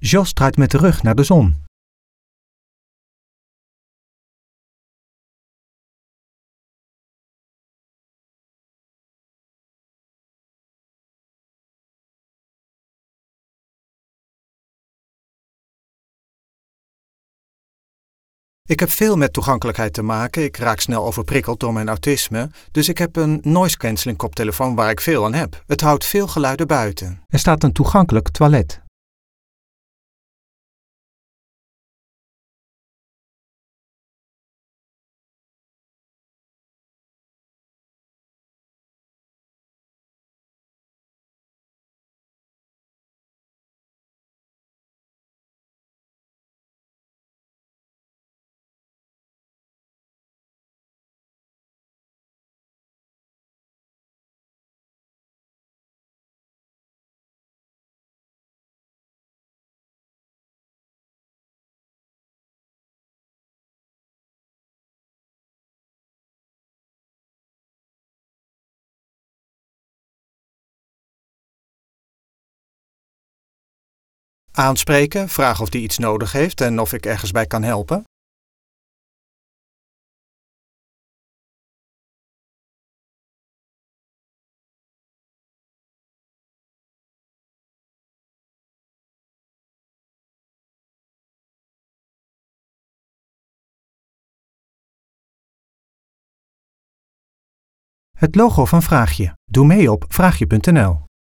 Jos draait met de rug naar de zon. Ik heb veel met toegankelijkheid te maken. Ik raak snel overprikkeld door mijn autisme, dus ik heb een noise cancelling koptelefoon waar ik veel aan heb. Het houdt veel geluiden buiten. Er staat een toegankelijk toilet. Aanspreken, vragen of die iets nodig heeft en of ik ergens bij kan helpen. Het logo van Vraagje. Doe mee op vraagje.nl.